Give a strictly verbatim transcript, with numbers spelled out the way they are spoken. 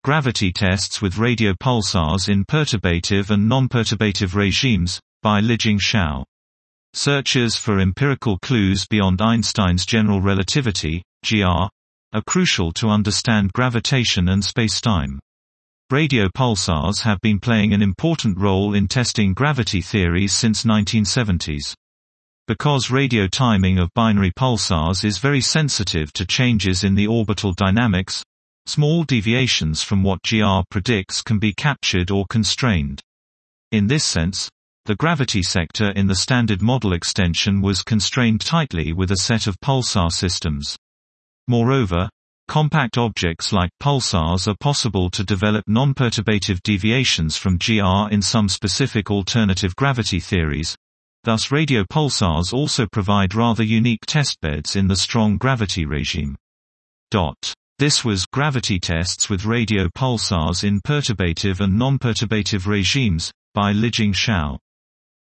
Gravity Tests with Radio Pulsars in Perturbative and Non-Perturbative Regimes, by Lijing Xiao. Searches for empirical clues beyond Einstein's general relativity, G R, are crucial to understand gravitation and spacetime. Radio pulsars have been playing an important role in testing gravity theories since nineteen seventies. Because radio timing of binary pulsars is very sensitive to changes in the orbital dynamics, small deviations from what G R predicts can be captured or constrained. In this sense, the gravity sector in the Standard Model extension was constrained tightly with a set of pulsar systems. Moreover, compact objects like pulsars are possible to develop non-perturbative deviations from G R in some specific alternative gravity theories. Thus radio pulsars also provide rather unique testbeds in the strong gravity regime. This was Gravity Tests with Radio Pulsars in Perturbative and Non-Perturbative Regimes, by Lijing Xiao.